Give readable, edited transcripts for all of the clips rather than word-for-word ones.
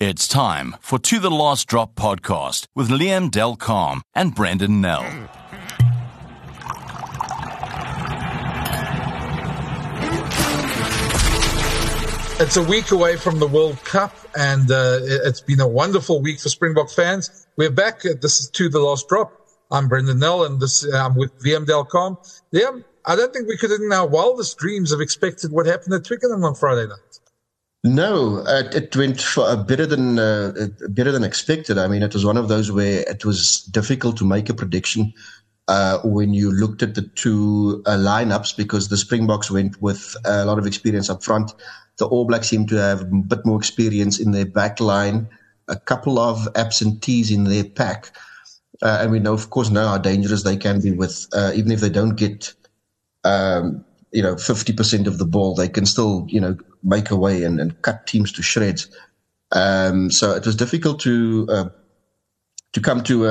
It's time for To The Last Drop podcast with Liam Delcalm and Brendan Nell. It's a week away from the World Cup, and it's been a wonderful week for Springbok fans. We're back. This is To The Last Drop. I'm Brendan Nell, and I'm with Liam Delcalm. Liam, I don't think we could in our wildest dreams have expected what happened at Twickenham on Friday night. No, it went for better than expected. I mean, it was one of those where it was difficult to make a prediction when you looked at the two lineups, because the Springboks went with a lot of experience up front. The All Blacks seem to have a bit more experience in their back line, a couple of absentees in their pack. And we know, of course, how dangerous they can be with, even if they don't get, 50% of the ball, they can still, make away and cut teams to shreds. So it was difficult to come to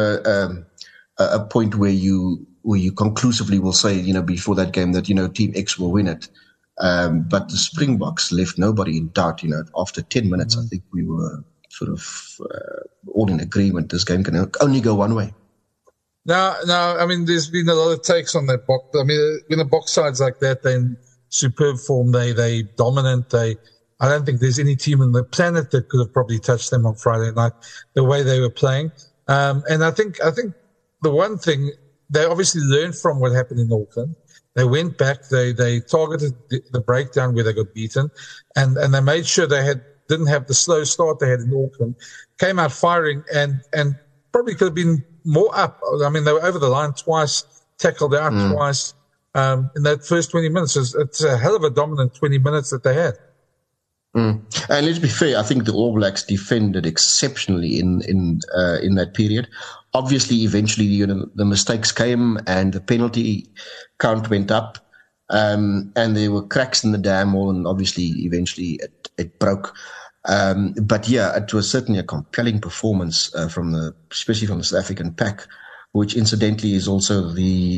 a point where you conclusively will say, before that game that, Team X will win it. But the Springboks left nobody in doubt. After 10 minutes, I think we were sort of all in agreement. This game can only go one way. No, I mean, there's been a lot of takes on that box. I mean, when a box side's like that, they're in superb form. They dominant. I don't think there's any team on the planet that could have probably touched them on Friday night, the way they were playing. And I think the one thing, they obviously learned from what happened in Auckland. They went back, they targeted the breakdown where they got beaten, and they made sure they didn't have the slow start they had in Auckland, came out firing and probably could have been more up. I mean, they were over the line twice, tackled out twice in that first 20 minutes. It's a hell of a dominant 20 minutes that they had. And let's be fair, I think the All Blacks defended exceptionally in that period. Obviously, eventually, the mistakes came and the penalty count went up, and there were cracks in the dam wall, and obviously, eventually, it broke. But yeah, it was certainly a compelling performance especially from the South African pack, which incidentally is also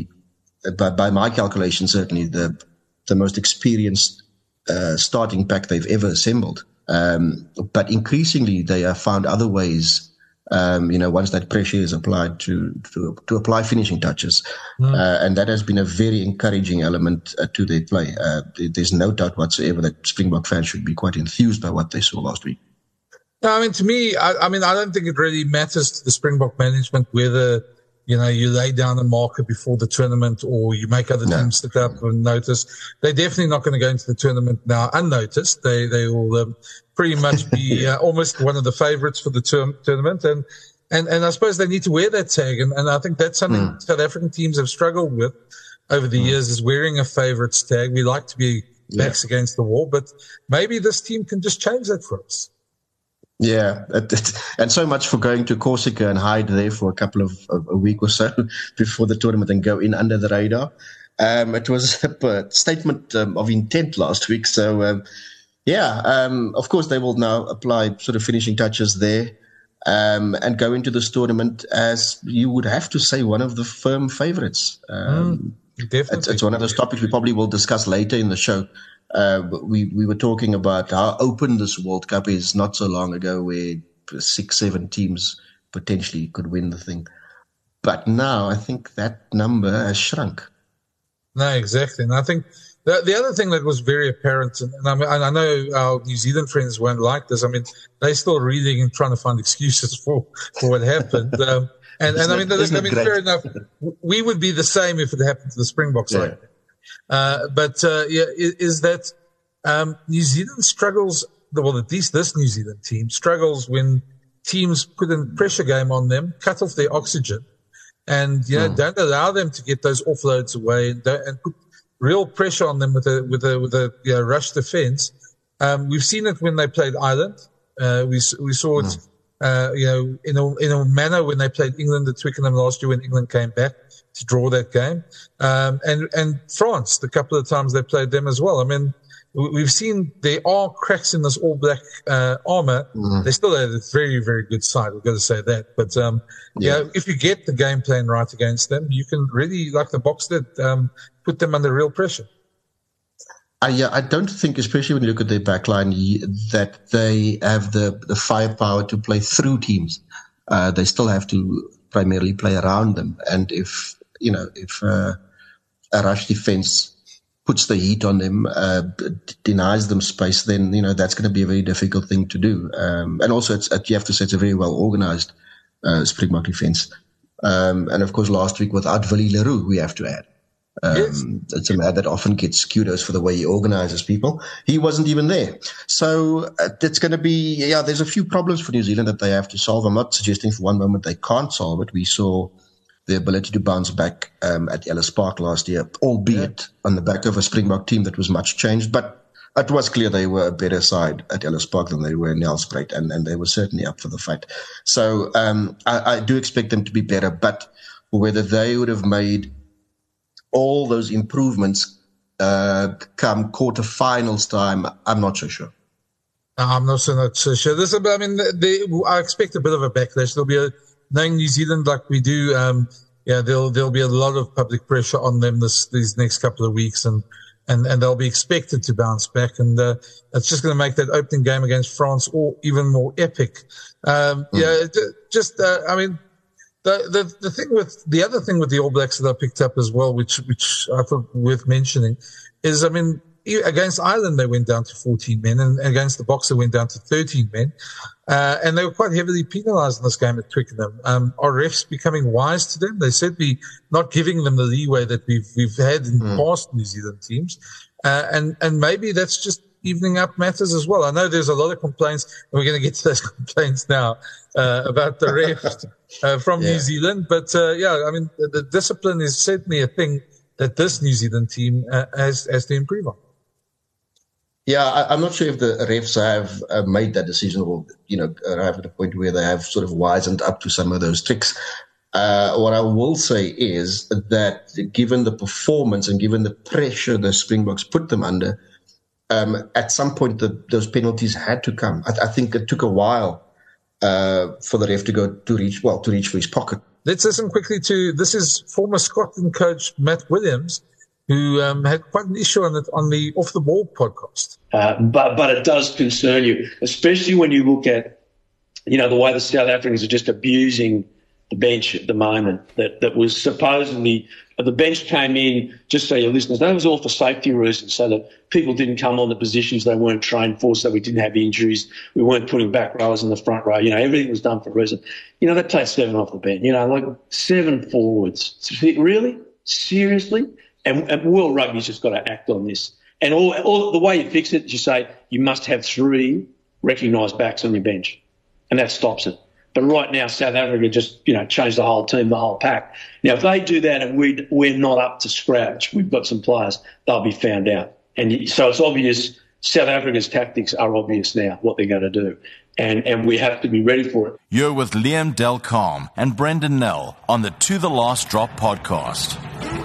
by my calculation, certainly the most experienced starting pack they've ever assembled. But increasingly, they have found other ways. Once that pressure is applied to apply finishing touches. And that has been a very encouraging element to their play. There's no doubt whatsoever that Springbok fans should be quite enthused by what they saw last week. No, I mean, to me, I don't think it really matters to the Springbok management whether, you lay down a marker before the tournament or you make other teams stick up and notice. They're definitely not going to go into the tournament now unnoticed. They will pretty much be almost one of the favourites for the tournament. And I suppose they need to wear that tag. And I think that's something South African teams have struggled with over the years, is wearing a favourites tag. We like to be backs against the wall, but maybe this team can just change that for us. Yeah, and so much for going to Corsica and hide there for a week or so before the tournament and go in under the radar. It was a statement of intent last week. So, of course, they will now apply sort of finishing touches there and go into this tournament as, you would have to say, one of the firm favourites. Definitely. It's one of those topics we probably will discuss later in the show. We were talking about how open this World Cup is not so long ago, where 6-7 teams potentially could win the thing. But now I think that number has shrunk. No, exactly. And I think the other thing that was very apparent, and I know our New Zealand friends won't like this. I mean, they're still reading and trying to find excuses for what happened. Fair enough. We would be the same if it happened to the Springboks. Yeah. Is that New Zealand struggles, well, at least this New Zealand team struggles when teams put a pressure game on them, cut off their oxygen, and don't allow them to get those offloads away, and put real pressure on them with a rush defense. We've seen it when they played Ireland. We saw it in a manner when they played England at Twickenham last year, when England came back to draw that game. And France, the couple of times they played them as well. I mean, we've seen there are cracks in this All Black armour. They still had a very, very good side, we've got to say that. But, if you get the game plan right against them, you can really, like the Boks did, put them under real pressure. I don't think, especially when you look at their backline, that they have the firepower to play through teams. They still have to primarily play around them. And if a rush defense puts the heat on them, denies them space, then, that's going to be a very difficult thing to do. And also, you have to say it's a very well organized Springbok defense. And of course, last week without Willie Leroux, we have to add. Yes. It's a man that often gets kudos for the way he organizes people. He wasn't even there. So it's going to be, there's a few problems for New Zealand that they have to solve. I'm not suggesting for one moment they can't solve it. We saw the ability to bounce back at Ellis Park last year, albeit on the back of a Springbok team that was much changed. But it was clear they were a better side at Ellis Park than they were in Nelspruit, and they were certainly up for the fight. So I do expect them to be better, but whether they would have made all those improvements come quarterfinals time, I'm not so sure. I'm also not so sure. I expect a bit of a backlash. There'll be knowing New Zealand like we do, there'll be a lot of public pressure on them these next couple of weeks, and they'll be expected to bounce back, and it's just going to make that opening game against France even more epic. The other thing with the All Blacks that I picked up as well, which I thought worth mentioning, is, against Ireland they went down to 14 men, and against the Boks they went down to 13 men, and they were quite heavily penalised in this game at Twickenham. Are refs becoming wise to them? They certainly not giving them the leeway that we've had in past New Zealand teams, and maybe that's just evening up matters as well. I know there's a lot of complaints, and we're going to get to those complaints now about the refs from New Zealand. But the discipline is certainly a thing that this New Zealand team has to improve on. Yeah, I'm not sure if the refs have made that decision, or arrived at a point where they have sort of wisened up to some of those tricks. What I will say is that given the performance and given the pressure the Springboks put them under, at some point those penalties had to come. I think it took a while for the ref to reach for his pocket. Let's listen quickly this is former Scotland coach Matt Williams, who had quite an issue on the Off the Ball podcast. But it does concern you, especially when you look at, the way the South Africans are just abusing the bench at the moment. That was supposedly, the bench came in, just so your listeners, that was all for safety reasons, so that people didn't come on the positions they weren't trained for, so we didn't have injuries. We weren't putting back rowers in the front row. Everything was done for a reason. That takes 7 off the bench. Like 7 forwards. Really? Seriously? And World Rugby's just got to act on this. And all the way you fix it is you say you must have 3 recognised backs on your bench, and that stops it. But right now, South Africa just, changed the whole team, the whole pack. Now, if they do that and we're not up to scratch, we've got some players, they'll be found out. And so it's obvious, South Africa's tactics are obvious now, what they're going to do. And we have to be ready for it. You're with Liam Delcom and Brendan Nell on the To The Last Drop podcast.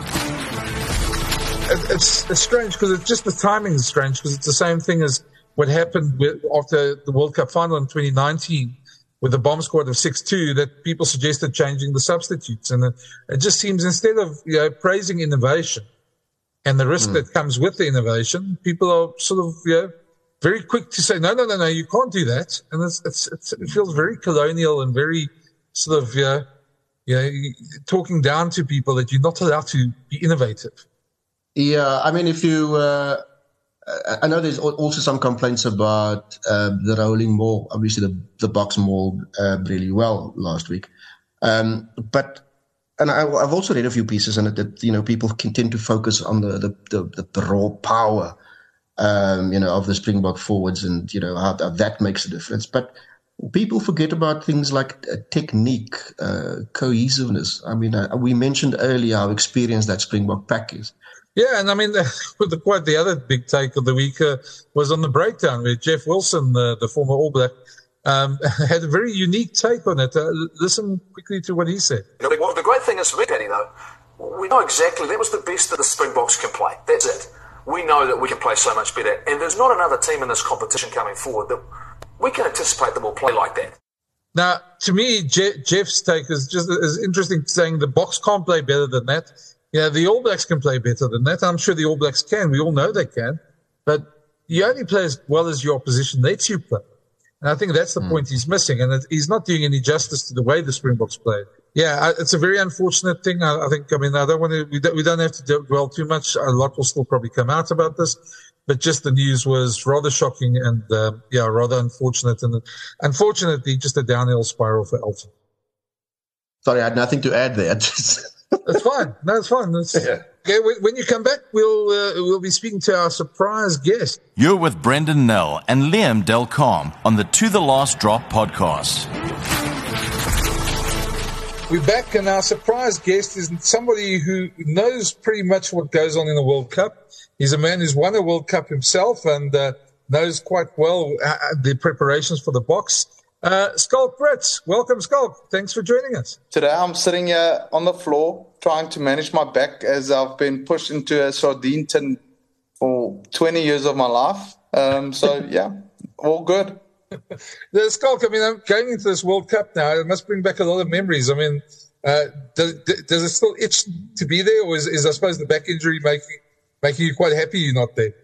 It's strange because the timing is strange, because it's the same thing as what happened after the World Cup final in 2019 with the bomb squad of 6-2, that people suggested changing the substitutes. And it just seems, instead of praising innovation and the risk that comes with the innovation, people are sort of very quick to say, no, you can't do that. And it feels very colonial and very sort of talking down to people that you're not allowed to be innovative. Yeah, if you, I know there's also some complaints about the rolling maul. Obviously, the Boks mauled really well last week, but I've also read a few pieces on it that people can tend to focus on the raw power, of the Springbok forwards, and how that makes a difference. But people forget about things like technique, cohesiveness. We mentioned earlier how experienced that Springbok pack is. Yeah, and the other big take of the week was on the breakdown, where Jeff Wilson, the former All Black, had a very unique take on it. Listen quickly to what he said. Well, the great thing is for me, Danny, though, we know exactly that was the best that the Springboks can play. That's it. We know that we can play so much better, and there's not another team in this competition coming forward that we can anticipate that will play like that. Now, to me, Jeff's take is just as interesting, saying the Boks can't play better than that. The All Blacks can play better than that. I'm sure the All Blacks can. We all know they can. but you only play as well as your opposition lets you play. And I think that's the point he's missing. And he's not doing any justice to the way the Springboks played. Yeah, it's a very unfortunate thing. I don't want to, we don't have to dwell too much. A lot will still probably come out about this. But just the news was rather shocking and, rather unfortunate. And unfortunately, just a downhill spiral for Elton. Sorry, I had nothing to add there. That's fine. No, it's fine. Okay, when you come back, we'll be speaking to our surprise guest. You're with Brendan Nell and Liam Delcom on the To The Last Drop podcast. We're back, and our surprise guest is somebody who knows pretty much what goes on in the World Cup. He's a man who's won a World Cup himself and knows quite well the preparations for the box. Schalk Brits, welcome, Schalk. Thanks for joining us. Today I'm sitting here on the floor trying to manage my back as I've been pushed into a sardine tin for 20 years of my life. All good. Schalk, I'm going into this World Cup now. It must bring back a lot of memories. Does it still itch to be there, or is I suppose the back injury making you quite happy you're not there?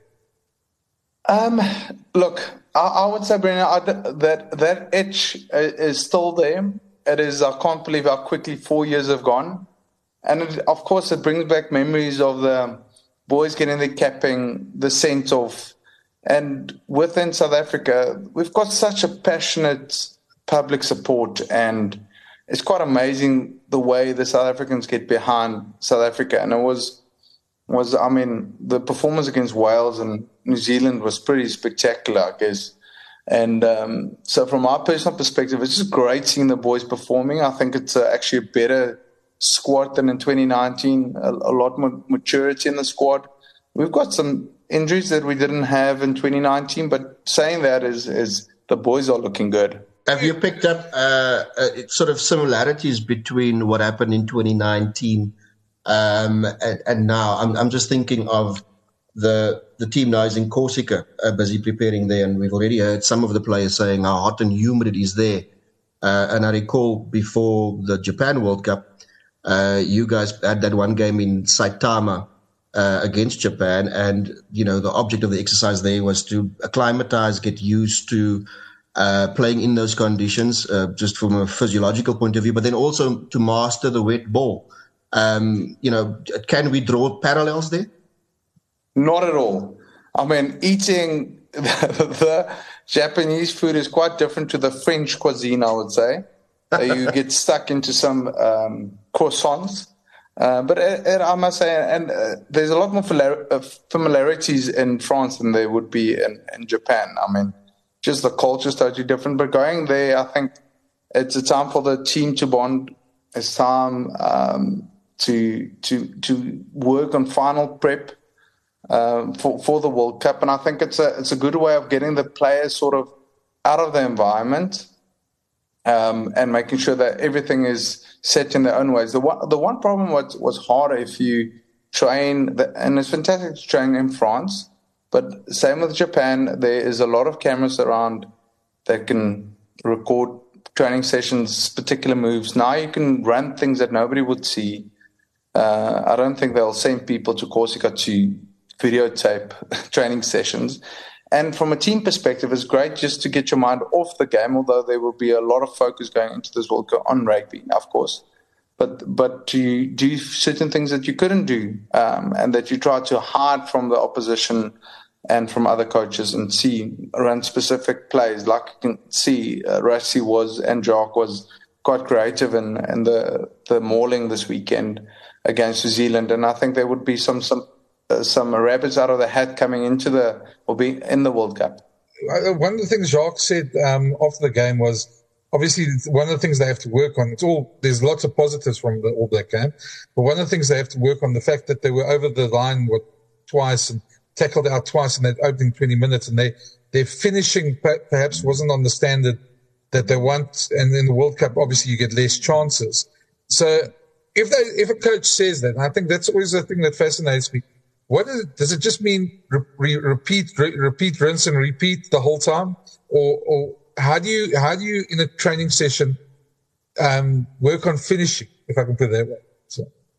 Look, I would say, Brennan, that itch is still there. It is. I can't believe how quickly 4 years have gone. And of course, it brings back memories of the boys getting the capping, the sense of. And within South Africa, we've got such a passionate public support, and it's quite amazing the way the South Africans get behind South Africa. And it was the performance against Wales and New Zealand was pretty spectacular, I guess. And so from our personal perspective, it's just great seeing the boys performing. I think it's actually a better squad than in 2019, a lot more maturity in the squad. We've got some injuries that we didn't have in 2019, but saying that is the boys are looking good. Have you picked up sort of similarities between what happened in 2019 and now? I'm just thinking of the team now is in Corsica, busy preparing there, and we've already heard some of the players saying how hot and humid it is there. And I recall before the Japan World Cup, you guys had that one game in Saitama against Japan, and the object of the exercise there was to acclimatize, get used to playing in those conditions, just from a physiological point of view, but then also to master the wet ball. Can we draw parallels there? Not at all. Eating the Japanese food is quite different to the French cuisine, I would say. You get stuck into some croissants. But I must say, and there's a lot more familiarities in France than there would be in Japan. Just the culture is totally different. But going there, I think it's a time for the team to bond. It's time to work on final prep for the World Cup. And I think it's a good way of getting the players sort of out of the environment and making sure that everything is set in their own ways. The one problem was harder if you train, and it's fantastic to train in France, but same with Japan, there is a lot of cameras around that can record training sessions, particular moves. Now you can run things that nobody would see. I don't think they'll send people to Corsica to videotape training sessions. And from a team perspective, it's great just to get your mind off the game, although there will be a lot of focus going into this World Cup on rugby, of course. But to do certain things that you couldn't do and that you try to hide from the opposition and from other coaches and run specific plays. Like you can see, Rassie and Jacques was quite creative in the mauling this weekend against New Zealand. And I think there would be some rabbits out of the hat coming into be in the World Cup. One of the things Jacques said after the game was, obviously, one of the things they have to work on, there's lots of positives from the All Black game, but one of the things they have to work on, the fact that they were over the line twice and tackled out twice in that opening 20 minutes, and their finishing perhaps wasn't on the standard that they want. And in the World Cup, obviously, you get less chances. So if a coach says that, and I think that's always the thing that fascinates me, does it just mean repeat, rinse and repeat the whole time? Or how do you in a training session work on finishing, if I can put it that way? So.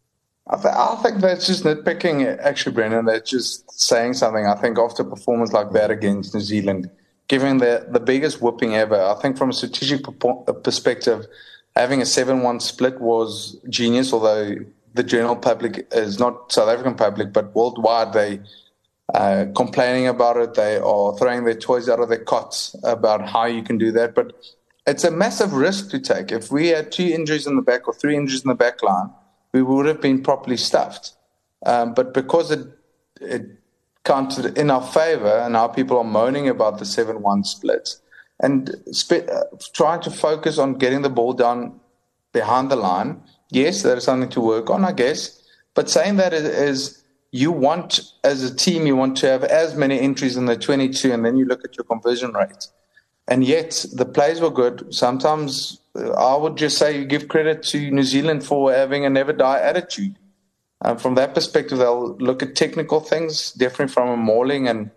I think that's just nitpicking, actually, Brendan. That's just saying something. I think after a performance like that against New Zealand, giving the biggest whooping ever, I think from a strategic perspective, having a 7-1 split was genius, although the general public is not South African public, but worldwide, they complaining about it. They are throwing their toys out of their cots about how you can do that. But it's a massive risk to take. If we had 2 injuries in the back or 3 injuries in the back line, we would have been properly stuffed. But because it counted in our favor, and now people are moaning about the 7-1 splits, and trying to focus on getting the ball down behind the line, yes, there is something to work on, I guess. But saying that is you want, as a team, you want to have as many entries in the 22, and then you look at your conversion rate. And yet, the plays were good. Sometimes I would just say you give credit to New Zealand for having a never-die attitude. From that perspective, they'll look at technical things, different from a mauling and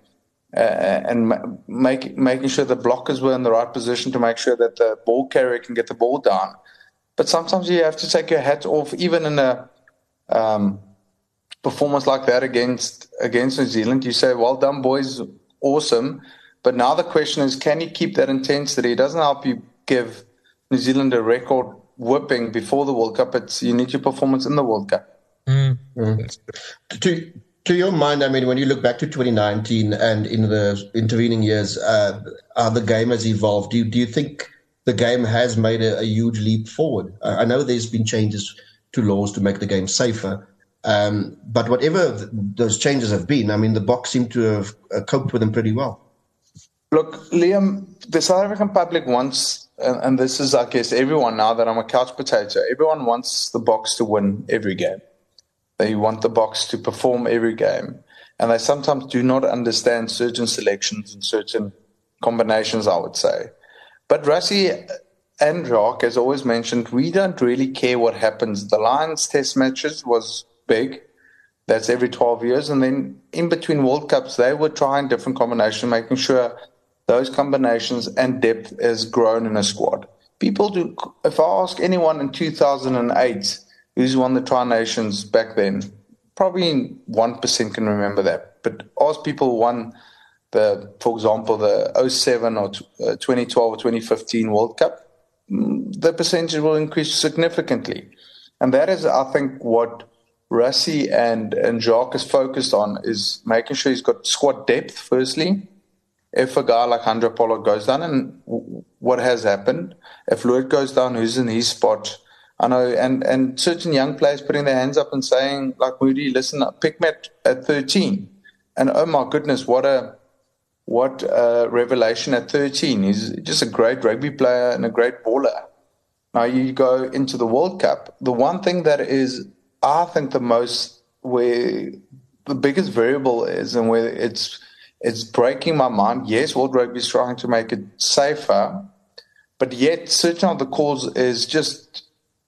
making sure the blockers were in the right position to make sure that the ball carrier can get the ball down. But sometimes you have to take your hat off, even in a performance like that against New Zealand. You say, well done, boys, awesome. But now the question is, can you keep that intensity? It doesn't help you give New Zealand a record whipping before the World Cup. You need your performance in the World Cup. To your mind, I mean, when you look back to 2019 and in the intervening years, how the game has evolved, do you think the game has made a huge leap forward? I know there's been changes to laws to make the game safer, but whatever those changes have been, I mean, the Boks seem to have coped with them pretty well. Look, Liam, the South African public wants, and this is, I guess, everyone now that I'm a couch potato, everyone wants the Boks to win every game. They want the Boks to perform every game. And they sometimes do not understand certain selections and certain combinations, I would say. But Rassie and Jacques, as always mentioned, we don't really care what happens. The Lions test matches was big. That's every 12 years. And then in between World Cups, they were trying different combinations, making sure those combinations and depth has grown in a squad. People do. If I ask anyone in 2008 who's won the Tri-Nations back then, probably 1% can remember that. But ask people who won, for example, the 2007 or 2012 or 2015 World Cup, the percentage will increase significantly. And that is, I think, what Rassie and Jacques is focused on, is making sure he's got squad depth, firstly. If a guy like Handré Pollard goes down, and what has happened, if Lloyd goes down, who's in his spot? I know, and certain young players putting their hands up and saying, like Moody, listen, pick me at 13. And oh my goodness, what a revelation at 13. He's just a great rugby player and a great baller. Now you go into the World Cup. The one thing that is, I think, where the biggest variable is, and where it's breaking my mind. Yes, World Rugby is trying to make it safer, but yet certain of the calls is just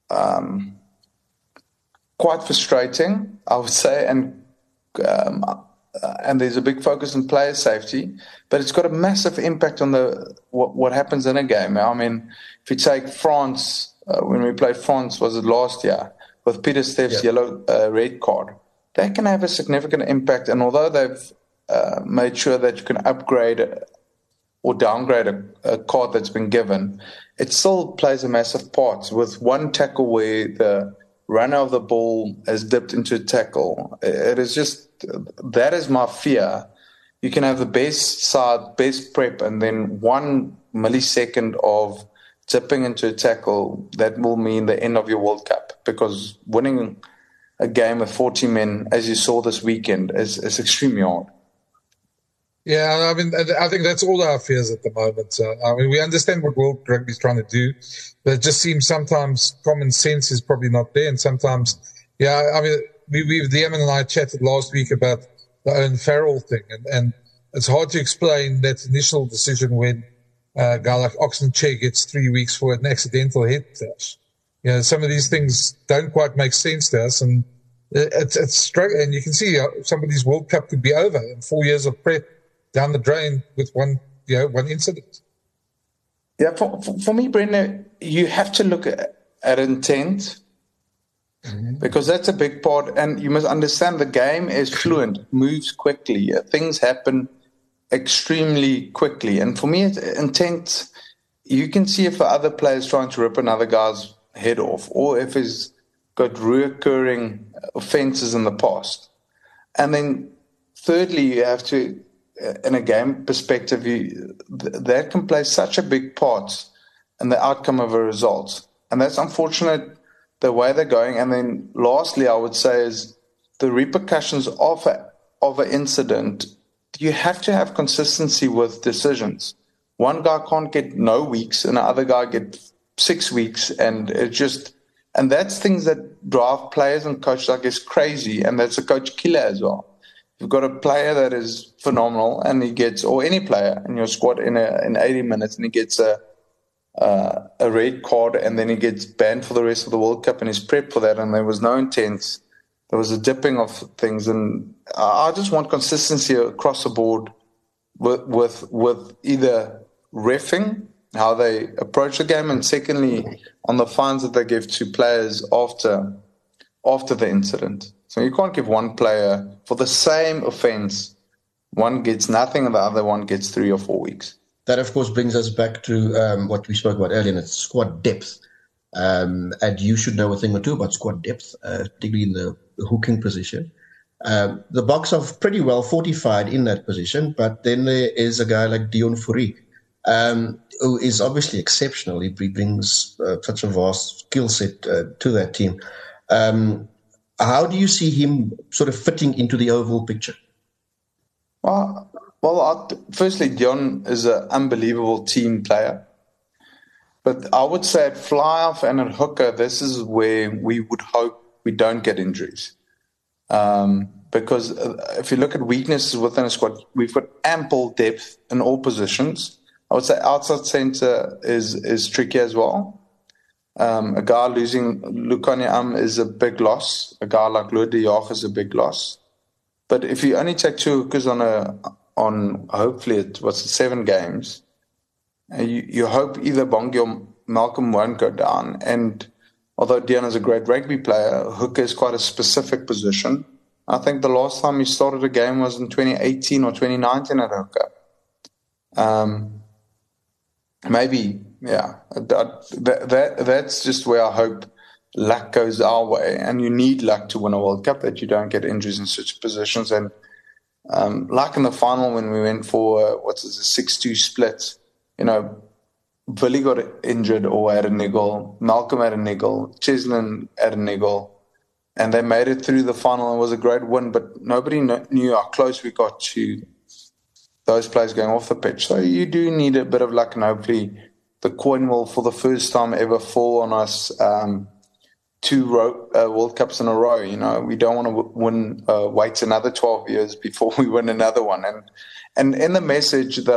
quite frustrating, I would say, and there's a big focus on player safety, but it's got a massive impact on what happens in a game. I mean, if you take France, when we played France, was it last year, with Peter Steph's red card, that can have a significant impact. And although they've made sure that you can upgrade or downgrade a card that's been given, it still plays a massive part. With one tackle where the runner of the ball has dipped into a tackle, it is just, that is my fear. You can have the best side, best prep, and then 1 millisecond of dipping into a tackle, that will mean the end of your World Cup, because winning a game with 40 men, as you saw this weekend, is extremely hard. Yeah, I mean, I think that's all our fears at the moment. I mean, we understand what World Rugby is trying to do, but it just seems sometimes common sense is probably not there. And sometimes, I mean, Liam and I chatted last week about the Owen Farrell thing. And it's hard to explain that initial decision when a guy like Oxenchair gets 3 weeks for an accidental head touch. Some of these things don't quite make sense to us. And it's struggling. And you can see somebody's World Cup could be over in 4 years of prep down the drain with one incident. Yeah, for me, Brendan, you have to look at intent. Because that's a big part. And you must understand the game is fluent, moves quickly. Things happen extremely quickly. And for me, it's intense. You can see if the other player's trying to rip another guy's head off, or if he's got reoccurring offenses in the past. And then thirdly, you have to, in a game perspective, that can play such a big part in the outcome of a result. And that's unfortunate the way they're going. And then lastly, I would say is the repercussions of an incident. You have to have consistency with decisions. One guy can't get no weeks and the other guy get 6 weeks. And that's things that drive players and coaches, I guess, crazy. And that's a coach killer as well. You've got a player that is phenomenal and he gets, or any player in your squad in 80 minutes and he gets a red card and then he gets banned for the rest of the World Cup and he's prepped for that and there was no intent. There was a dipping of things, and I just want consistency across the board with either reffing, how they approach the game, and secondly, on the fines that they give to players after the incident. So you can't give one player for the same offence, one gets nothing and the other one gets 3 or 4 weeks. That, of course, brings us back to what we spoke about earlier, and it's squad depth. And you should know a thing or two about squad depth, particularly in the hooking position. The Boks are pretty well fortified in that position, but then there is a guy like Deon Fourie, who is obviously exceptional. He brings such a vast skill set to that team. How do you see him sort of fitting into the overall picture? Well, firstly, Deon is an unbelievable team player. But I would say at fly-off and at hooker, this is where we would hope we don't get injuries. Because if you look at weaknesses within a squad, we've got ample depth in all positions. I would say outside centre is tricky as well. A guy losing Lukhanyo is a big loss. A guy like Louis de Jager is a big loss. But if you only take 2 hookers on hopefully 7 games, you hope either Bongi or Malcolm won't go down. And although Deon is a great rugby player, hooker is quite a specific position. I think the last time he started a game was in 2018 or 2019 at hooker. Maybe, yeah. That's just where I hope luck goes our way. And you need luck to win a World Cup, that you don't get injuries in such positions. And like in the final when we went for, a 6-2 split, Billy got injured or had a niggle, Malcolm had a niggle, Cheslin had a niggle, and they made it through the final. It was a great win, but nobody knew how close we got to those players going off the pitch. So you do need a bit of luck, and hopefully the coin will, for the first time ever, fall on us 2 World Cups in a row. We don't want to wait another 12 years before we win another one. And in the message that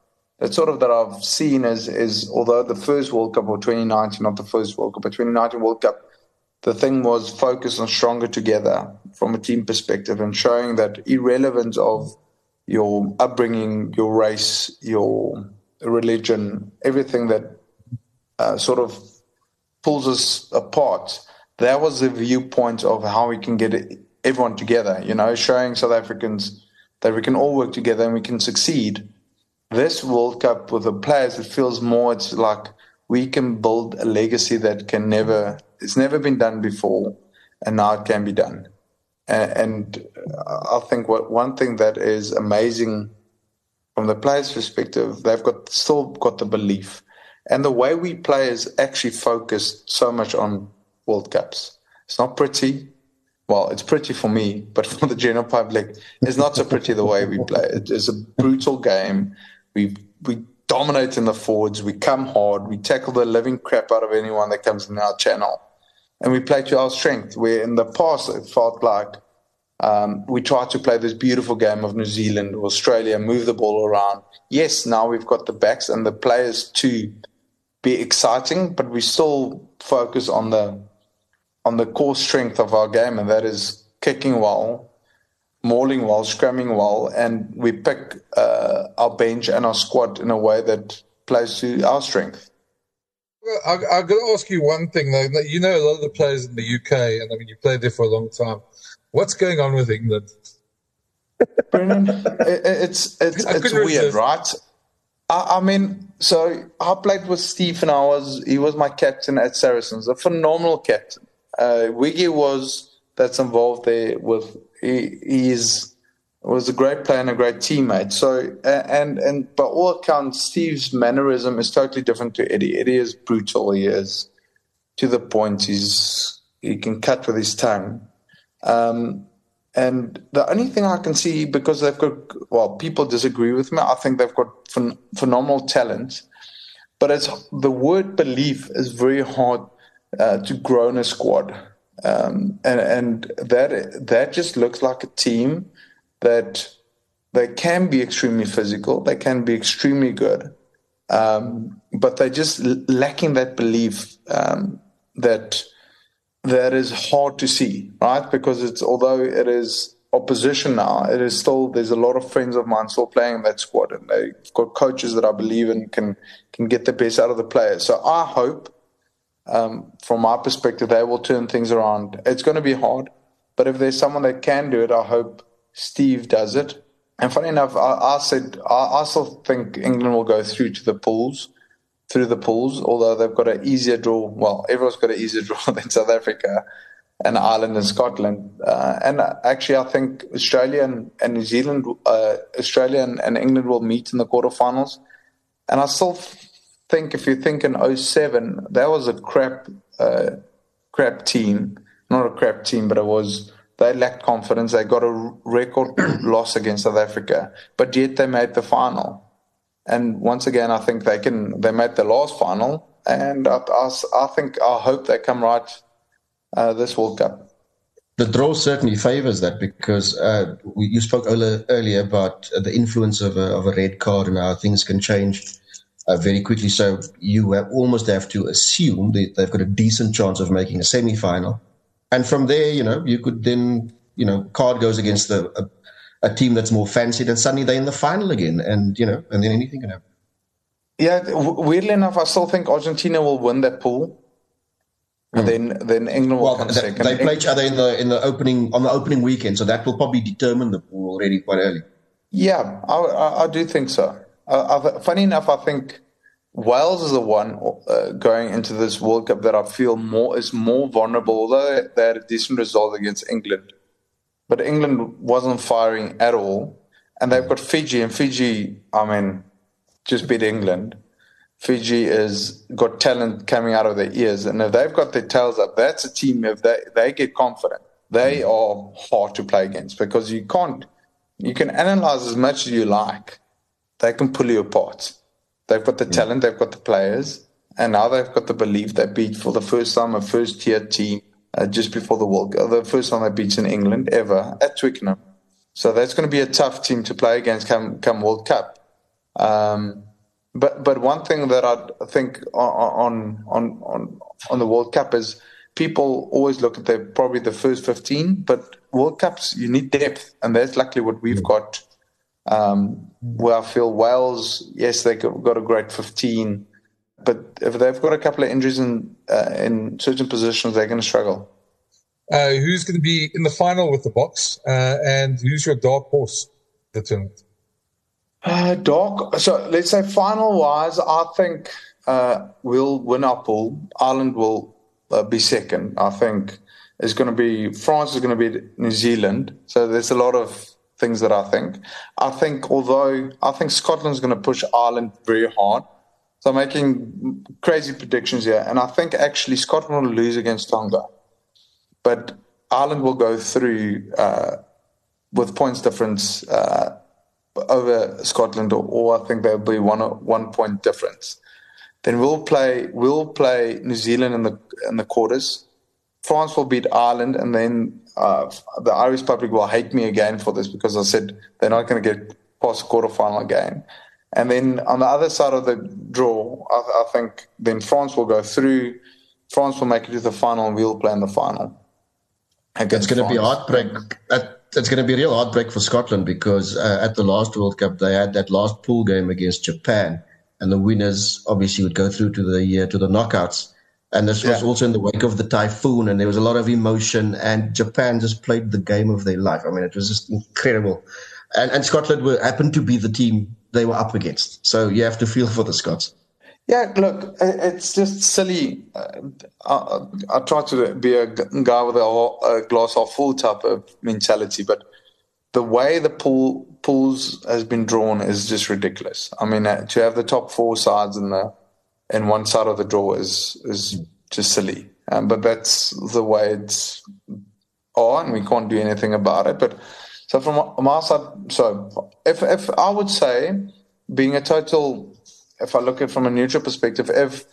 I've seen is although the first World Cup, or 2019, not the first World Cup, but 2019 World Cup, the thing was focused on stronger together from a team perspective and showing that irrelevant of your upbringing, your race, your religion, everything that sort of pulls us apart, that was the viewpoint of how we can get everyone together, showing South Africans that we can all work together and we can succeed. This World Cup with the players, it feels more, it's like we can build a legacy that it's never been done before, and now it can be done. And I think one thing that is amazing from the players' perspective, they've still got the belief. And the way we play is actually focused so much on World Cups. It's not pretty. Well, it's pretty for me, but for the general public, it's not so pretty the way we play. It is a brutal game. We dominate in the forwards. We come hard. We tackle the living crap out of anyone that comes in our channel. And we play to our strength, where in the past it felt like we tried to play this beautiful game of New Zealand or Australia, move the ball around. Yes, now we've got the backs and the players to be exciting, but we still focus on the core strength of our game, and that is kicking well, mauling well, scrumming well, and we pick our bench and our squad in a way that plays to our strength. Well, I've got to ask you one thing, though. You know a lot of the players in the UK, and I mean, you played there for a long time. What's going on with England? Brendan, it's weird, right? I mean, so I played with Steve, and he was my captain at Saracens, a phenomenal captain. Wiggy that's involved there with was a great player and a great teammate. So and by all accounts, Steve's mannerism is totally different to Eddie. Eddie is brutal. He is to the point. He can cut with his tongue. And the only thing I can see, because they've got, people disagree with me. I think they've got phenomenal talent, but the word belief is very hard to grow in a squad. And that just looks like a team that they can be extremely physical, they can be extremely good, but they're just lacking that belief that is hard to see, right? Because although it is opposition now, it is still, there's a lot of friends of mine still playing in that squad, and they've got coaches that I believe in can get the best out of the players. So I hope, from my perspective, they will turn things around. It's going to be hard, but if there's someone that can do it, I hope Steve does it. And funny enough, I still think England will go through the pools, although they've got an easier draw. Well, everyone's got an easier draw than South Africa and Ireland and Scotland. And actually, I think Australia and New Zealand, Australia and England will meet in the quarterfinals. And I still think, if you think in 2007, that was a crap team. Not a crap team, but they lacked confidence. They got a record loss against South Africa, but yet they made the final. And once again, I think they made the last final, and I hope they come right this World Cup. The draw certainly favours that, because you spoke earlier about the influence of a red card and how things can change very quickly. So you almost have to assume that they've got a decent chance of making a semi-final. And from there, you could then, card goes against a team that's more fancied, and suddenly they're in the final again, and then anything can happen. Yeah, weirdly enough, I still think Argentina will win that pool, and then England will come second. They play each other on the opening weekend, so that will probably determine the pool already quite early. Yeah, I do think so. Funny enough, I think Wales is the one going into this World Cup that I feel is more vulnerable, although they had a decent result against England. But England wasn't firing at all. And they've got Fiji, and Fiji, just beat England. Fiji has got talent coming out of their ears. And if they've got their tails up, that's a team, if they get confident, they are hard to play against, because you can analyze as much as you like. They can pull you apart. They've got the talent, they've got the players, and now they've got the belief. They beat for the first time a first-tier team just before the World Cup. The first time they beat in England ever at Twickenham. So that's going to be a tough team to play against come World Cup. But one thing that I think on the World Cup is people always look at probably the first 15, but World Cups, you need depth, and that's luckily what we've got. Where I feel Wales, yes, they got a great 15, but if they've got a couple of injuries in certain positions, they're going to struggle. Who's going to be in the final with the Boks, and who's your dark horse the tournament? So let's say final-wise, I think we'll win our pool. Ireland will be second. I think France is going to be New Zealand. So there's a lot of things that I think, although I think Scotland's going to push Ireland very hard. So I'm making crazy predictions here. And I think actually Scotland will lose against Tonga. But Ireland will go through with points difference over Scotland, or I think there'll be 1 point difference. Then we'll play New Zealand in the quarters. France will beat Ireland, and then the Irish public will hate me again for this, because I said they're not going to get past the quarterfinal again. And then on the other side of the draw, I think then France will go through. France will make it to the final, and we'll play in the final. It's going to be a heartbreak. It's going to be a real heartbreak for Scotland, because at the last World Cup they had that last pool game against Japan, and the winners obviously would go through to the knockouts. And this was also in the wake of the typhoon, and there was a lot of emotion, and Japan just played the game of their life. I mean, it was just incredible. And Scotland happened to be the team they were up against. So you have to feel for the Scots. Yeah, look, it's just silly. I try to be a guy with a glass half full type of mentality, but the way the pools has been drawn is just ridiculous. I mean, to have the top 4 sides in one side of the draw is just silly. But that's the way it's on, and we can't do anything about it. But so from my side, so if I would say, being a total, if I look at it from a neutral perspective,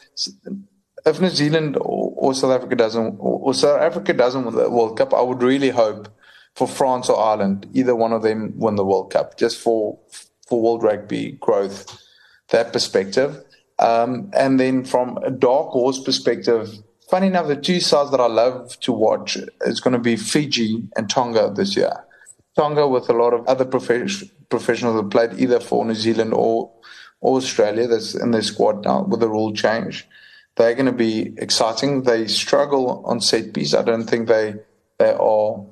if New Zealand or South Africa doesn't win the World Cup, I would really hope for France or Ireland, either one of them win the World Cup, just for world rugby growth, that perspective. And then from a dark horse perspective, funny enough, the 2 sides that I love to watch is going to be Fiji and Tonga this year. Tonga with a lot of other professionals that played either for New Zealand or Australia that's in their squad now with the rule change. They're going to be exciting. They struggle on set piece. I don't think they are.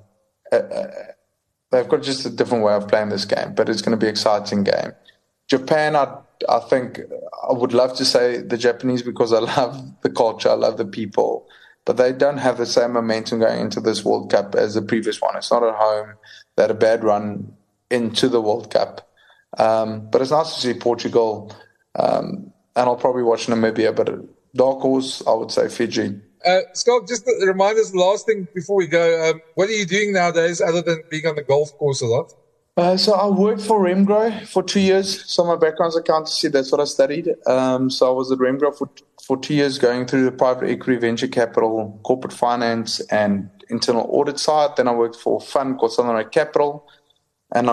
They've got just a different way of playing this game, but it's going to be an exciting game. Japan, I think I would love to say the Japanese because I love the culture, I love the people, but they don't have the same momentum going into this World Cup as the previous one. It's not at home. They had a bad run into the World Cup. But it's nice to see Portugal, and I'll probably watch Namibia, but dark horse, I would say Fiji. Scott, just remind us the last thing before we go. What are you doing nowadays other than being on the golf course a lot? So I worked for Remgro for 2 years. So my background's accountancy. That's what I studied. So I was at Remgro for 2 years, going through the private equity, venture capital, corporate finance, and internal audit side. Then I worked for a fund called Southern Road Capital, and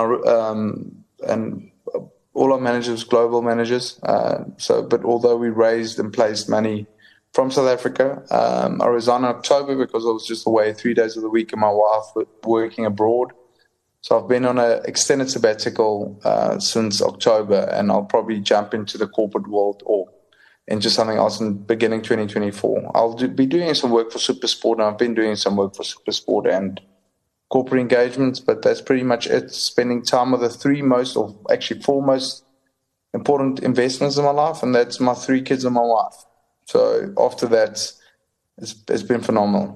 all our managers, global managers. But although we raised and placed money from South Africa, I resigned in October because I was just away 3 days of the week, and my wife working abroad. So I've been on an extended sabbatical since October, and I'll probably jump into the corporate world or into something else in beginning 2024. I'll be doing some work for SuperSport, and I've been doing some work for SuperSport and corporate engagements, but that's pretty much it. Spending time with the 4 most important investments in my life, and that's my 3 kids and my wife. So after that, it's been phenomenal.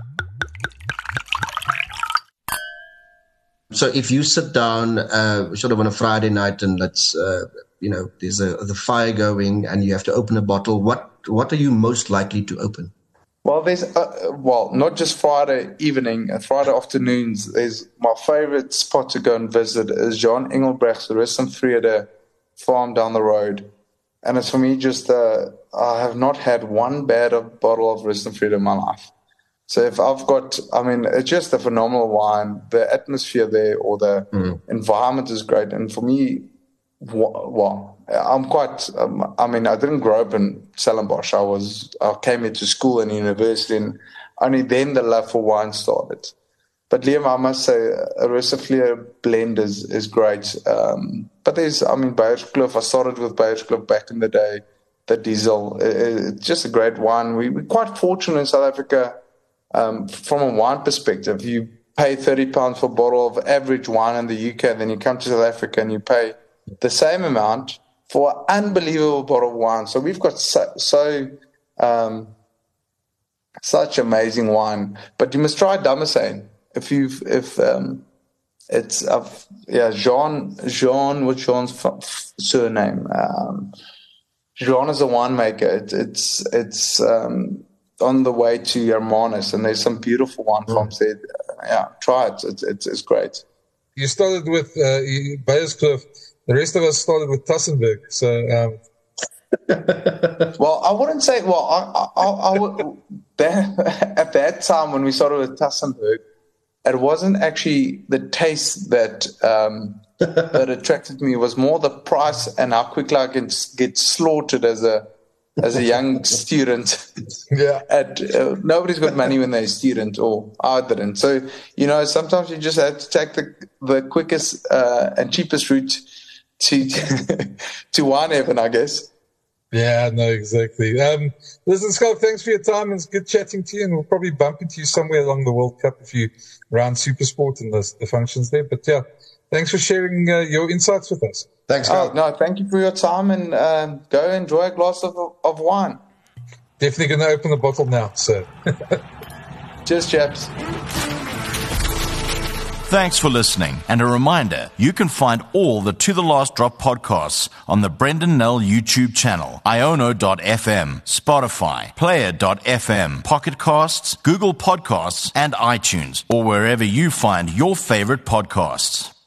So if you sit down sort of on a Friday night and there's the fire going and you have to open a bottle, what are you most likely to open? Well, there's not just Friday evening, Friday afternoons. There's my favorite spot to go and visit is John Engelbrecht's Ristenvrede farm down the road, and it's for me just I have not had one bad bottle of Ristenvrede in my life. So if I've got, it's just a phenomenal wine. The atmosphere there or the environment is great. And for me, I'm quite, I didn't grow up in Stellenbosch. I came into school and university, and only then the love for wine started. But Liam, I must say, a Ristenvrede blend is great. But there's, Beierskloof, I started with Beierskloof back in the day, the diesel. It's just a great wine. We're quite fortunate in South Africa. From a wine perspective, you pay £30 for a bottle of average wine in the UK, and then you come to South Africa and you pay the same amount for an unbelievable bottle of wine. So we've got such amazing wine. But you must try Damascene. Jean, what's Jean's surname? Jean is a winemaker. It's on the way to Hermanus, and there's some beautiful wine farms there. Try it. It's great. You started with Beierskloof. The rest of us started with Tassenberg. So, well, I wouldn't say. Well, I would. At that time when we started with Tassenberg, it wasn't actually the taste that that attracted me. It was more the price and how quickly I can get slaughtered as a young student. Yeah. Nobody's got money when they're a student, or I didn't. So, sometimes you just have to take the quickest and cheapest route to wine heaven, I guess. Yeah, no, exactly. Listen, Scott, thanks for your time. It's good chatting to you, and we'll probably bump into you somewhere along the World Cup if you round Supersport and the functions there. But yeah, thanks for sharing your insights with us. Thanks, Scott. No, thank you for your time, and go enjoy a glass of wine. Definitely going to open the bottle now. So, cheers, chaps. Thanks for listening. And a reminder, you can find all the To The Last Drop podcasts on the Brendan Nell YouTube channel, iono.fm, Spotify, Player.fm, Pocket Casts, Google Podcasts, and iTunes, or wherever you find your favorite podcasts.